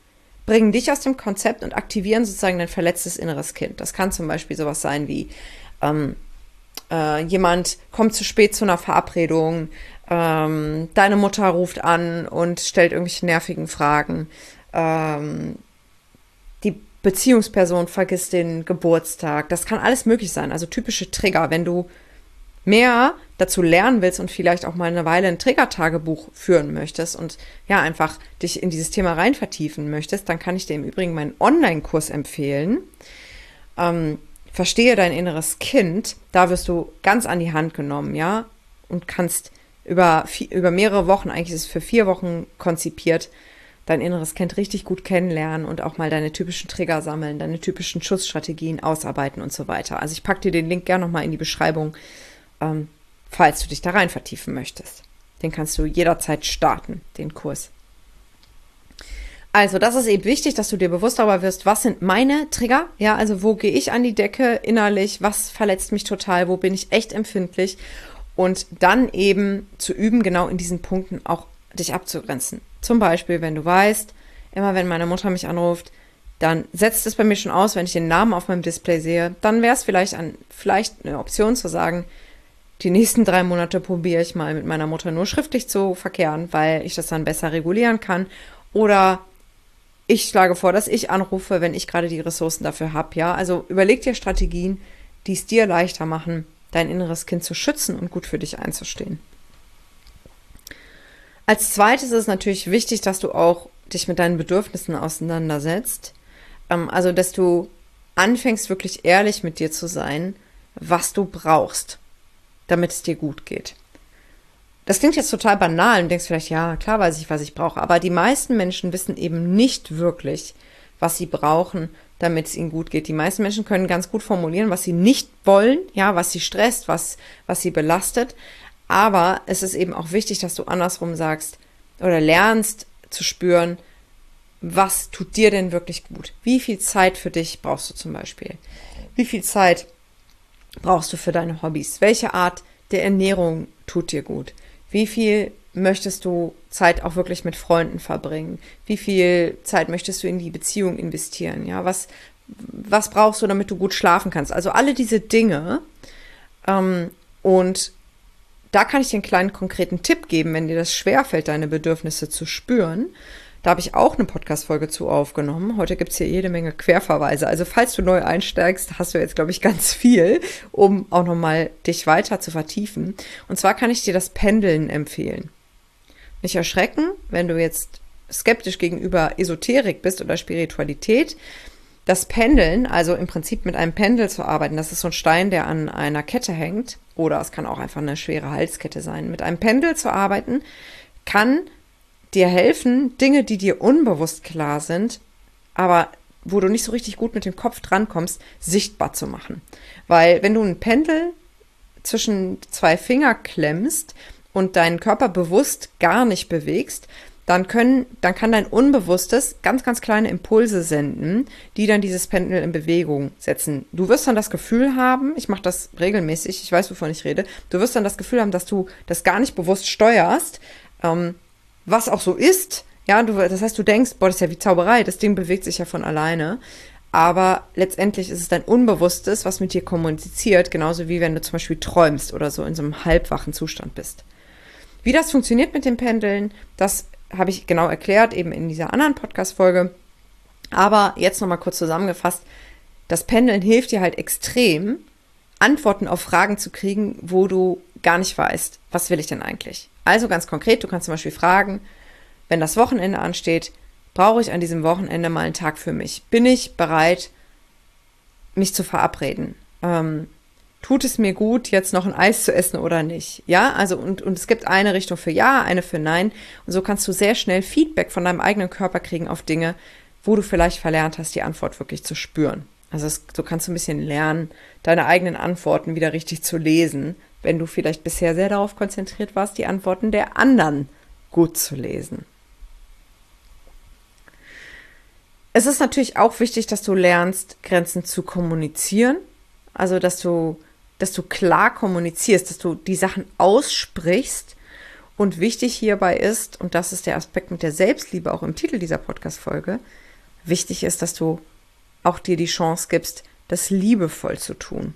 bringen dich aus dem Konzept und aktivieren sozusagen dein verletztes inneres Kind. Das kann zum Beispiel sowas sein wie, ähm, äh, jemand kommt zu spät zu einer Verabredung, ähm, deine Mutter ruft an und stellt irgendwelche nervigen Fragen, ähm, die Beziehungsperson vergisst den Geburtstag. Das kann alles möglich sein, also typische Trigger. Wenn du mehr dazu lernen willst und vielleicht auch mal eine Weile ein Trigger-Tagebuch führen möchtest und ja, einfach dich in dieses Thema rein vertiefen möchtest, dann kann ich dir im Übrigen meinen Online-Kurs empfehlen. Ähm, Verstehe dein inneres Kind. Da wirst du ganz an die Hand genommen, ja, und kannst über, über mehrere Wochen, eigentlich ist es für vier Wochen konzipiert, dein inneres Kind richtig gut kennenlernen und auch mal deine typischen Trigger sammeln, deine typischen Schutzstrategien ausarbeiten und so weiter. Also ich packe dir den Link gerne nochmal in die Beschreibung, ähm, falls du dich da rein vertiefen möchtest. Den kannst du jederzeit starten, den Kurs. Also das ist eben wichtig, dass du dir bewusst darüber wirst, was sind meine Trigger? Ja, also wo gehe ich an die Decke innerlich? Was verletzt mich total? Wo bin ich echt empfindlich? Und dann eben zu üben, genau in diesen Punkten auch dich abzugrenzen. Zum Beispiel, wenn du weißt, immer wenn meine Mutter mich anruft, dann setzt es bei mir schon aus, wenn ich den Namen auf meinem Display sehe, dann wäre es vielleicht, ein, vielleicht eine Option zu sagen, die nächsten drei Monate probiere ich mal mit meiner Mutter nur schriftlich zu verkehren, weil ich das dann besser regulieren kann. Oder ich schlage vor, dass ich anrufe, wenn ich gerade die Ressourcen dafür habe. Ja, also überleg dir Strategien, die es dir leichter machen, dein inneres Kind zu schützen und gut für dich einzustehen. Als zweites ist es natürlich wichtig, dass du auch dich mit deinen Bedürfnissen auseinandersetzt. Ähm, also, dass du anfängst, wirklich ehrlich mit dir zu sein, was du brauchst, damit es dir gut geht. Das klingt jetzt total banal und denkst vielleicht, ja, klar weiß ich, was ich brauche. Aber die meisten Menschen wissen eben nicht wirklich, was sie brauchen, damit es ihnen gut geht. Die meisten Menschen können ganz gut formulieren, was sie nicht wollen, ja, was sie stresst, was, was sie belastet. Aber es ist eben auch wichtig, dass du andersrum sagst oder lernst zu spüren, was tut dir denn wirklich gut? Wie viel Zeit für dich brauchst du zum Beispiel? Wie viel Zeit brauchst du für deine Hobbys? Welche Art der Ernährung tut dir gut? Wie viel möchtest du Zeit auch wirklich mit Freunden verbringen? Wie viel Zeit möchtest du in die Beziehung investieren? Ja, was, was brauchst du, damit du gut schlafen kannst? Also alle diese Dinge. Ähm, und da kann ich dir einen kleinen konkreten Tipp geben, wenn dir das schwerfällt, deine Bedürfnisse zu spüren. Da habe ich auch eine Podcast-Folge zu aufgenommen. Heute gibt es hier jede Menge Querverweise. Also falls du neu einsteigst, hast du jetzt, glaube ich, ganz viel, um auch nochmal dich weiter zu vertiefen. Und zwar kann ich dir das Pendeln empfehlen. Nicht erschrecken, wenn du jetzt skeptisch gegenüber Esoterik bist oder Spiritualität. Das Pendeln, also im Prinzip mit einem Pendel zu arbeiten, das ist so ein Stein, der an einer Kette hängt, oder es kann auch einfach eine schwere Halskette sein. Mit einem Pendel zu arbeiten, kann dir helfen, Dinge, die dir unbewusst klar sind, aber wo du nicht so richtig gut mit dem Kopf drankommst, sichtbar zu machen. Weil wenn du ein Pendel zwischen zwei Finger klemmst und deinen Körper bewusst gar nicht bewegst, dann können, dann kann dein Unbewusstes ganz, ganz kleine Impulse senden, die dann dieses Pendel in Bewegung setzen. Du wirst dann das Gefühl haben, ich mache das regelmäßig, ich weiß, wovon ich rede, du wirst dann das Gefühl haben, dass du das gar nicht bewusst steuerst, ähm, was auch so ist. Ja, du, das heißt, du denkst, boah, das ist ja wie Zauberei, das Ding bewegt sich ja von alleine. Aber letztendlich ist es dein Unbewusstes, was mit dir kommuniziert, genauso wie wenn du zum Beispiel träumst oder so in so einem halbwachen Zustand bist. Wie das funktioniert mit den Pendeln, das habe ich genau erklärt, eben in dieser anderen Podcast-Folge. Aber jetzt nochmal kurz zusammengefasst, das Pendeln hilft dir halt extrem, Antworten auf Fragen zu kriegen, wo du gar nicht weißt, was will ich denn eigentlich? Also ganz konkret, du kannst zum Beispiel fragen, wenn das Wochenende ansteht, brauche ich an diesem Wochenende mal einen Tag für mich? Bin ich bereit, mich zu verabreden? Ähm, tut es mir gut, jetzt noch ein Eis zu essen oder nicht? Ja, also und, und es gibt eine Richtung für Ja, eine für Nein. Und so kannst du sehr schnell Feedback von deinem eigenen Körper kriegen auf Dinge, wo du vielleicht verlernt hast, die Antwort wirklich zu spüren. Also es, so kannst du ein bisschen lernen, deine eigenen Antworten wieder richtig zu lesen, wenn du vielleicht bisher sehr darauf konzentriert warst, die Antworten der anderen gut zu lesen. Es ist natürlich auch wichtig, dass du lernst, Grenzen zu kommunizieren. Also, dass du, dass du klar kommunizierst, dass du die Sachen aussprichst. Und wichtig hierbei ist, und das ist der Aspekt mit der Selbstliebe auch im Titel dieser Podcast-Folge, wichtig ist, dass du auch dir die Chance gibst, das liebevoll zu tun.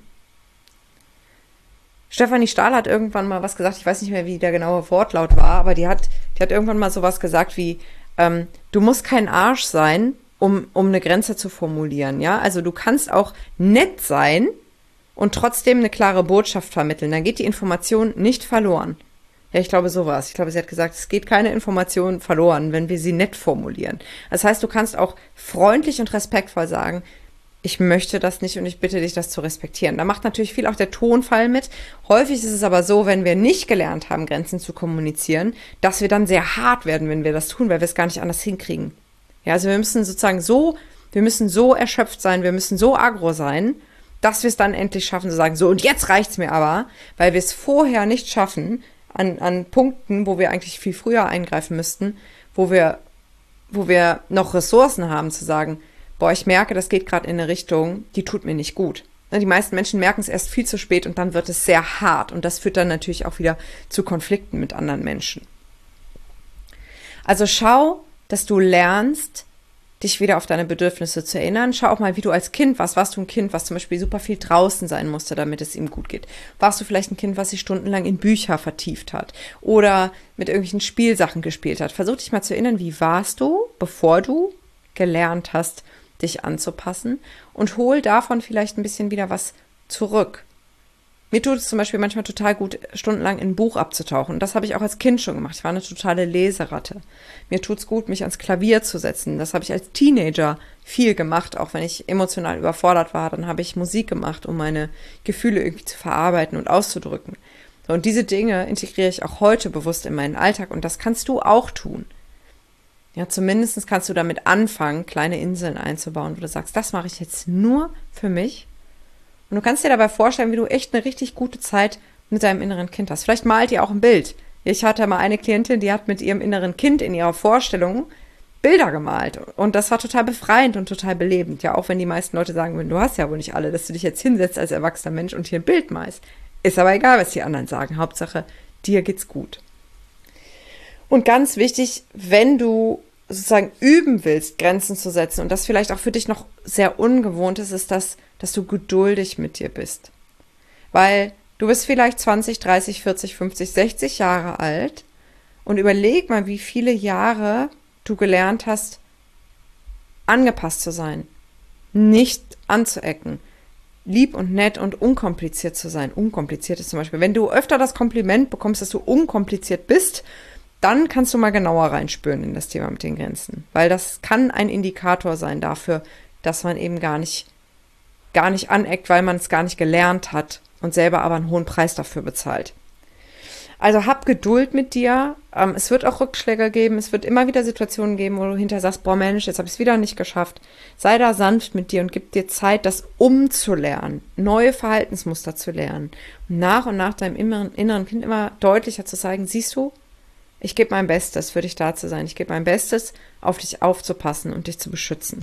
Stefanie Stahl hat irgendwann mal was gesagt, ich weiß nicht mehr, wie der genaue Wortlaut war, aber die hat, die hat irgendwann mal sowas gesagt wie, ähm, du musst kein Arsch sein, um, um eine Grenze zu formulieren, ja, also du kannst auch nett sein und trotzdem eine klare Botschaft vermitteln, dann geht die Information nicht verloren. Ja, ich glaube sowas. Ich glaube, sie hat gesagt, es geht keine Information verloren, wenn wir sie nett formulieren. Das heißt, du kannst auch freundlich und respektvoll sagen, ich möchte das nicht und ich bitte dich, das zu respektieren. Da macht natürlich viel auch der Tonfall mit. Häufig ist es aber so, wenn wir nicht gelernt haben, Grenzen zu kommunizieren, dass wir dann sehr hart werden, wenn wir das tun, weil wir es gar nicht anders hinkriegen. Ja, also wir müssen sozusagen so, wir müssen so erschöpft sein, wir müssen so aggro sein, dass wir es dann endlich schaffen zu sagen, so und jetzt reicht's mir aber, weil wir es vorher nicht schaffen, an, an Punkten, wo wir eigentlich viel früher eingreifen müssten, wo wir, wo wir noch Ressourcen haben, zu sagen, boah, ich merke, das geht gerade in eine Richtung, die tut mir nicht gut. Die meisten Menschen merken es erst viel zu spät und dann wird es sehr hart und das führt dann natürlich auch wieder zu Konflikten mit anderen Menschen. Also schau, dass du lernst, dich wieder auf deine Bedürfnisse zu erinnern. Schau auch mal, wie du als Kind warst. Warst du ein Kind, was zum Beispiel super viel draußen sein musste, damit es ihm gut geht? Warst du vielleicht ein Kind, was sich stundenlang in Bücher vertieft hat oder mit irgendwelchen Spielsachen gespielt hat? Versuch dich mal zu erinnern, wie warst du, bevor du gelernt hast, dich anzupassen und hol davon vielleicht ein bisschen wieder was zurück. Mir tut es zum Beispiel manchmal total gut, stundenlang in ein Buch abzutauchen. Das habe ich auch als Kind schon gemacht. Ich war eine totale Leseratte. Mir tut es gut, mich ans Klavier zu setzen. Das habe ich als Teenager viel gemacht. Auch wenn ich emotional überfordert war, dann habe ich Musik gemacht, um meine Gefühle irgendwie zu verarbeiten und auszudrücken. So, und diese Dinge integriere ich auch heute bewusst in meinen Alltag. Und das kannst du auch tun. Ja, zumindest kannst du damit anfangen, kleine Inseln einzubauen, wo du sagst, das mache ich jetzt nur für mich. Und du kannst dir dabei vorstellen, wie du echt eine richtig gute Zeit mit deinem inneren Kind hast. Vielleicht malt ihr auch ein Bild. Ich hatte mal eine Klientin, die hat mit ihrem inneren Kind in ihrer Vorstellung Bilder gemalt. Und das war total befreiend und total belebend. Ja, auch wenn die meisten Leute sagen würden, du hast ja wohl nicht alle, dass du dich jetzt hinsetzt als erwachsener Mensch und hier ein Bild malst. Ist aber egal, was die anderen sagen. Hauptsache, dir geht's gut. Und ganz wichtig, wenn du sozusagen üben willst, Grenzen zu setzen und das vielleicht auch für dich noch sehr ungewohnt ist, ist das, dass du geduldig mit dir bist. Weil du bist vielleicht zwanzig, dreißig, vierzig, fünfzig, sechzig Jahre alt und überleg mal, wie viele Jahre du gelernt hast, angepasst zu sein, nicht anzuecken, lieb und nett und unkompliziert zu sein. Unkompliziert ist zum Beispiel, wenn du öfter das Kompliment bekommst, dass du unkompliziert bist, dann kannst du mal genauer reinspüren in das Thema mit den Grenzen. Weil das kann ein Indikator sein dafür, dass man eben gar nicht, gar nicht aneckt, weil man es gar nicht gelernt hat und selber aber einen hohen Preis dafür bezahlt. Also hab Geduld mit dir. Ähm, es wird auch Rückschläge geben. Es wird immer wieder Situationen geben, wo du hinterher sagst, boah Mensch, jetzt habe ich es wieder nicht geschafft. Sei da sanft mit dir und gib dir Zeit, das umzulernen, neue Verhaltensmuster zu lernen. Und nach und nach deinem inneren, inneren Kind immer deutlicher zu zeigen, siehst du, ich gebe mein Bestes, für dich da zu sein. Ich gebe mein Bestes, auf dich aufzupassen und dich zu beschützen.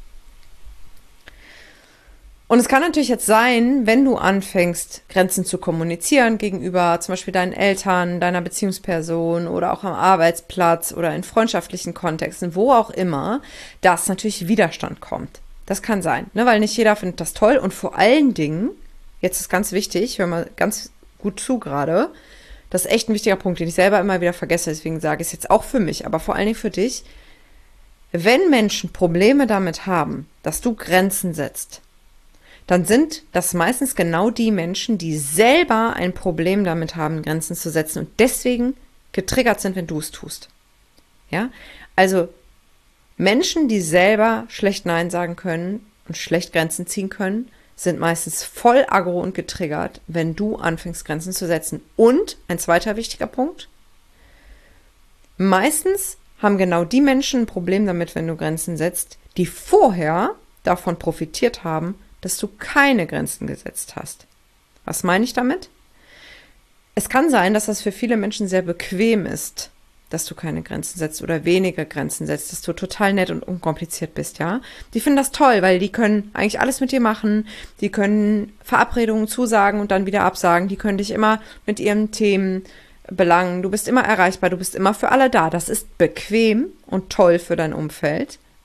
Und es kann natürlich jetzt sein, wenn du anfängst, Grenzen zu kommunizieren gegenüber zum Beispiel deinen Eltern, deiner Beziehungsperson oder auch am Arbeitsplatz oder in freundschaftlichen Kontexten, wo auch immer, dass natürlich Widerstand kommt. Das kann sein, ne? Weil nicht jeder findet das toll und vor allen Dingen, jetzt ist ganz wichtig, hör mal ganz gut zu gerade, das ist echt ein wichtiger Punkt, den ich selber immer wieder vergesse, deswegen sage ich es jetzt auch für mich, aber vor allen Dingen für dich. Wenn Menschen Probleme damit haben, dass du Grenzen setzt, dann sind das meistens genau die Menschen, die selber ein Problem damit haben, Grenzen zu setzen und deswegen getriggert sind, wenn du es tust. Ja, also Menschen, die selber schlecht Nein sagen können und schlecht Grenzen ziehen können, sind meistens voll aggro und getriggert, wenn du anfängst, Grenzen zu setzen. Und ein zweiter wichtiger Punkt, meistens haben genau die Menschen ein Problem damit, wenn du Grenzen setzt, die vorher davon profitiert haben, dass du keine Grenzen gesetzt hast. Was meine ich damit? Es kann sein, dass das für viele Menschen sehr bequem ist, dass du keine Grenzen setzt oder weniger Grenzen setzt, dass du total nett und unkompliziert bist, ja. Die finden das toll, weil die können eigentlich alles mit dir machen, die können Verabredungen zusagen und dann wieder absagen, die können dich immer mit ihren Themen belangen, du bist immer erreichbar, du bist immer für alle da. Das ist bequem und toll für dein Umfeld,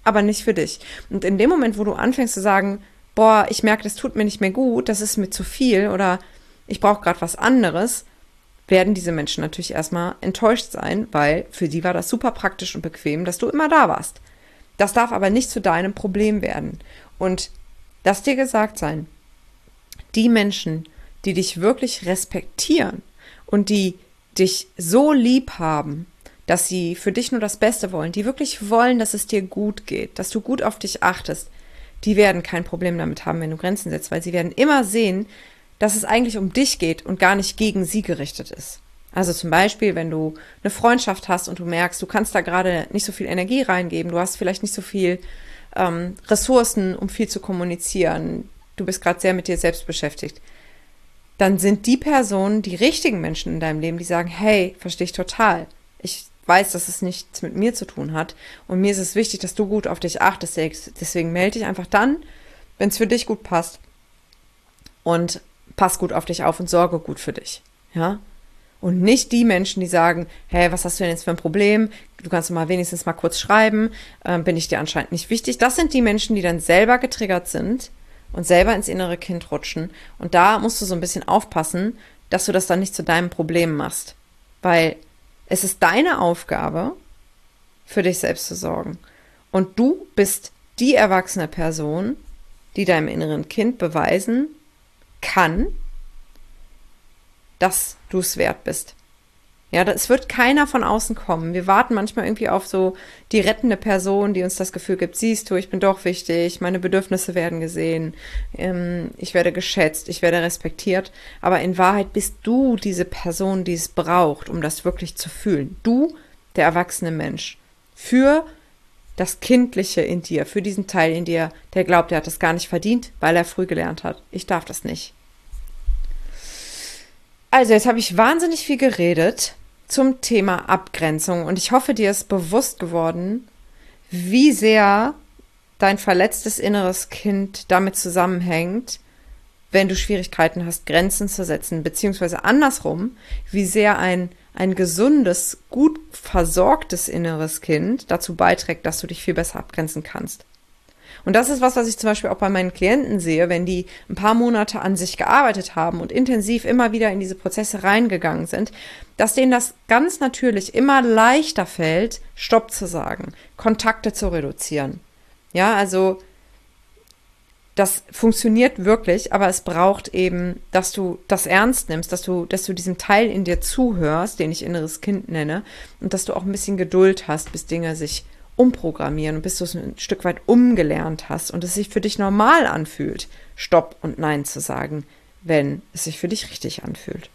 aber nicht für dich. Und in dem Moment, wo du anfängst zu sagen, boah, ich merke, das tut mir nicht mehr gut, das ist mir zu viel oder ich brauche gerade was anderes, werden diese Menschen natürlich erstmal enttäuscht sein, weil für die war das super praktisch und bequem, dass du immer da warst. Das darf aber nicht zu deinem Problem werden. Und lass dir gesagt sein, die Menschen, die dich wirklich respektieren und die dich so lieb haben, dass sie für dich nur das Beste wollen, die wirklich wollen, dass es dir gut geht, dass du gut auf dich achtest, die werden kein Problem damit haben, wenn du Grenzen setzt, weil sie werden immer sehen, dass es eigentlich um dich geht und gar nicht gegen sie gerichtet ist. Also zum Beispiel, wenn du eine Freundschaft hast und du merkst, du kannst da gerade nicht so viel Energie reingeben, du hast vielleicht nicht so viel ähm, Ressourcen, um viel zu kommunizieren, du bist gerade sehr mit dir selbst beschäftigt, dann sind die Personen die richtigen Menschen in deinem Leben, die sagen, hey, verstehe ich total. Ich weiß, dass es nichts mit mir zu tun hat und mir ist es wichtig, dass du gut auf dich achtest. Deswegen melde dich einfach dann, wenn es für dich gut passt und pass gut auf dich auf und sorge gut für dich. Ja? Und nicht die Menschen, die sagen, hey, was hast du denn jetzt für ein Problem? Du kannst mal wenigstens mal kurz schreiben, ähm, bin ich dir anscheinend nicht wichtig. Das sind die Menschen, die dann selber getriggert sind und selber ins innere Kind rutschen. Und da musst du so ein bisschen aufpassen, dass du das dann nicht zu deinem Problem machst. Weil es ist deine Aufgabe, für dich selbst zu sorgen. Und du bist die erwachsene Person, die deinem inneren Kind beweisen kann, dass du es wert bist. Ja, es wird keiner von außen kommen. Wir warten manchmal irgendwie auf so die rettende Person, die uns das Gefühl gibt, siehst du, ich bin doch wichtig, meine Bedürfnisse werden gesehen, ähm, ich werde geschätzt, ich werde respektiert. Aber in Wahrheit bist du diese Person, die es braucht, um das wirklich zu fühlen. Du, der erwachsene Mensch, für das Kindliche in dir, für diesen Teil in dir, der glaubt, er hat das gar nicht verdient, weil er früh gelernt hat. Ich darf das nicht. Also, jetzt habe ich wahnsinnig viel geredet zum Thema Abgrenzung und ich hoffe, dir ist bewusst geworden, wie sehr dein verletztes inneres Kind damit zusammenhängt, wenn du Schwierigkeiten hast, Grenzen zu setzen, beziehungsweise andersrum, wie sehr ein, ein gesundes, gut versorgtes inneres Kind dazu beiträgt, dass du dich viel besser abgrenzen kannst. Und das ist was, was ich zum Beispiel auch bei meinen Klienten sehe, wenn die ein paar Monate an sich gearbeitet haben und intensiv immer wieder in diese Prozesse reingegangen sind, dass denen das ganz natürlich immer leichter fällt, Stopp zu sagen, Kontakte zu reduzieren. Ja, also das funktioniert wirklich, aber es braucht eben, dass du das ernst nimmst, dass du, dass du diesem Teil in dir zuhörst, den ich inneres Kind nenne, und dass du auch ein bisschen Geduld hast, bis Dinge sich umprogrammieren und bis du es ein Stück weit umgelernt hast und es sich für dich normal anfühlt, Stopp und Nein zu sagen, wenn es sich für dich richtig anfühlt.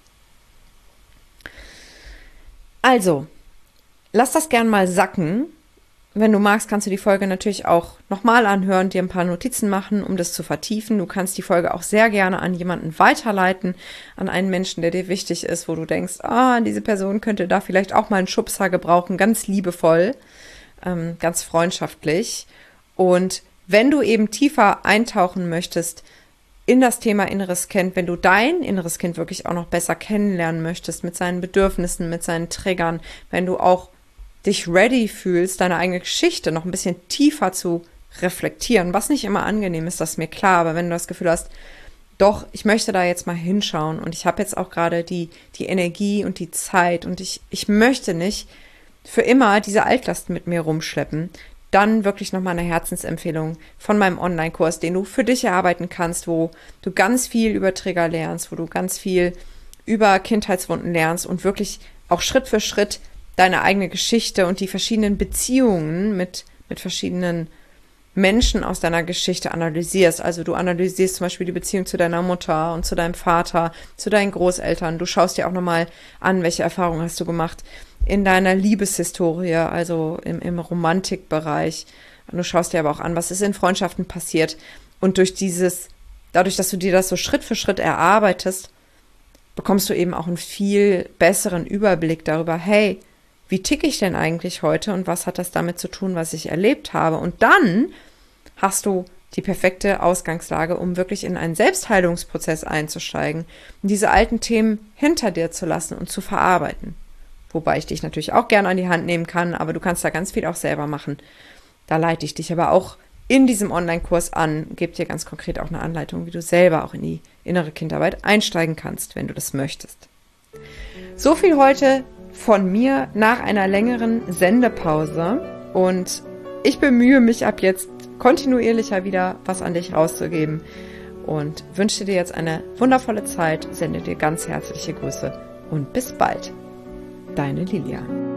Also, lass das gern mal sacken. Wenn du magst, kannst du die Folge natürlich auch nochmal anhören, dir ein paar Notizen machen, um das zu vertiefen. Du kannst die Folge auch sehr gerne an jemanden weiterleiten, an einen Menschen, der dir wichtig ist, wo du denkst, ah, diese Person könnte da vielleicht auch mal einen Schubser gebrauchen, ganz liebevoll. Ganz freundschaftlich. Und wenn du eben tiefer eintauchen möchtest in das Thema inneres Kind, wenn du dein inneres Kind wirklich auch noch besser kennenlernen möchtest mit seinen Bedürfnissen, mit seinen Triggern, wenn du auch dich ready fühlst, deine eigene Geschichte noch ein bisschen tiefer zu reflektieren, was nicht immer angenehm ist, das ist mir klar, aber wenn du das Gefühl hast, doch, ich möchte da jetzt mal hinschauen und ich habe jetzt auch gerade die, die Energie und die Zeit und ich, ich möchte nicht für immer diese Altlasten mit mir rumschleppen, dann wirklich nochmal eine Herzensempfehlung von meinem Online-Kurs, den du für dich erarbeiten kannst, wo du ganz viel über Trigger lernst, wo du ganz viel über Kindheitswunden lernst und wirklich auch Schritt für Schritt deine eigene Geschichte und die verschiedenen Beziehungen mit, mit verschiedenen Menschen aus deiner Geschichte analysierst. Also du analysierst zum Beispiel die Beziehung zu deiner Mutter und zu deinem Vater, zu deinen Großeltern. Du schaust dir auch nochmal an, welche Erfahrungen hast du gemacht in deiner Liebeshistorie, also im, im Romantikbereich. Und du schaust dir aber auch an, was ist in Freundschaften passiert. Und durch dieses, dadurch, dass du dir das so Schritt für Schritt erarbeitest, bekommst du eben auch einen viel besseren Überblick darüber, hey, wie ticke ich denn eigentlich heute und was hat das damit zu tun, was ich erlebt habe? Und dann hast du die perfekte Ausgangslage, um wirklich in einen Selbstheilungsprozess einzusteigen und diese alten Themen hinter dir zu lassen und zu verarbeiten. Wobei ich dich natürlich auch gerne an die Hand nehmen kann, aber du kannst da ganz viel auch selber machen. Da leite ich dich aber auch in diesem Online-Kurs an, gebe dir ganz konkret auch eine Anleitung, wie du selber auch in die innere Kindarbeit einsteigen kannst, wenn du das möchtest. So viel heute von mir nach einer längeren Sendepause und ich bemühe mich ab jetzt kontinuierlicher wieder was an dich rauszugeben und wünsche dir jetzt eine wundervolle Zeit, sende dir ganz herzliche Grüße und bis bald. Deine Lilia.